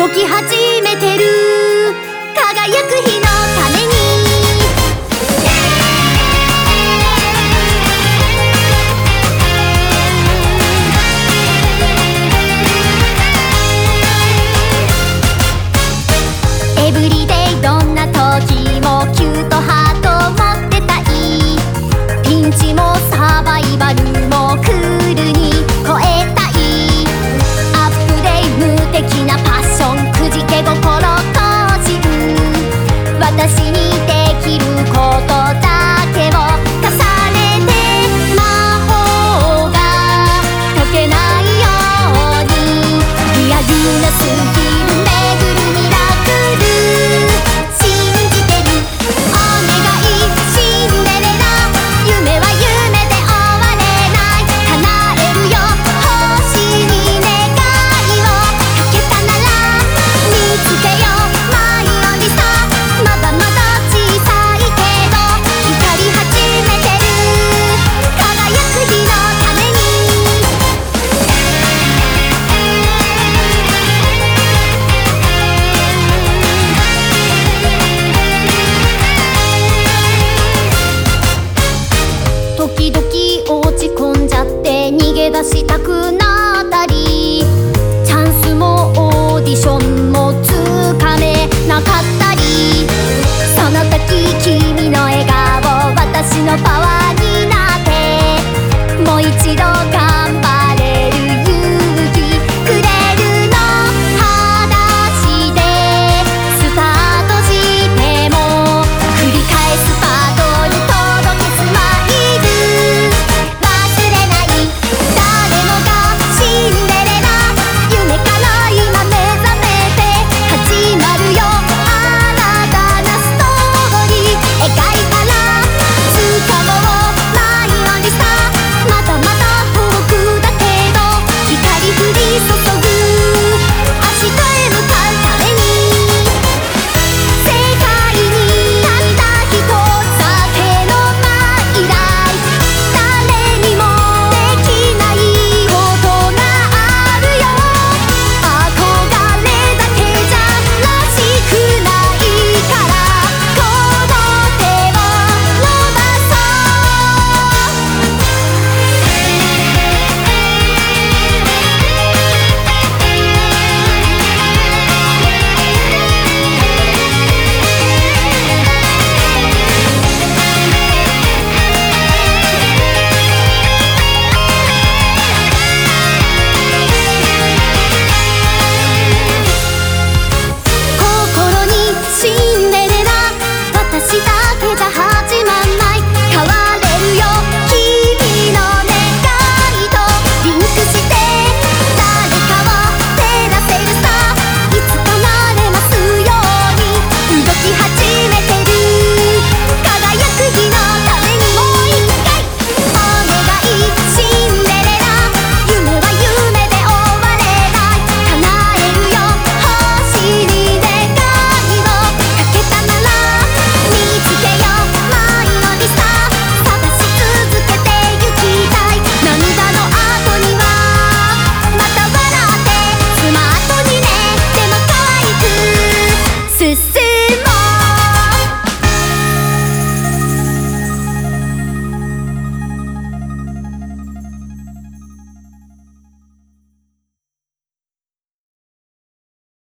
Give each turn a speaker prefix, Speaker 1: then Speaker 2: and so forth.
Speaker 1: 動き始めてる、輝く日のために。エブリデイどんな時もキュートハート持ってたい、ピンチもサバイバルもクールに超えたい、アップデイ無敵なパッションくじけ心更新、私にできることだけを重ねて、魔法が解けないようにリアルなスキル巡るミラクル信じてる、お願いシンデレラ、夢は夢で終われない、叶えるよ星に願いをかけたなら、見つけようマイオリさ、まだまだ小さいけど光り始めてる、輝く日のために。時々落ち込んじゃって逃げ出したくなったり、チャンスもオーディションもつかめなかったり、その時君の笑顔私のパワーに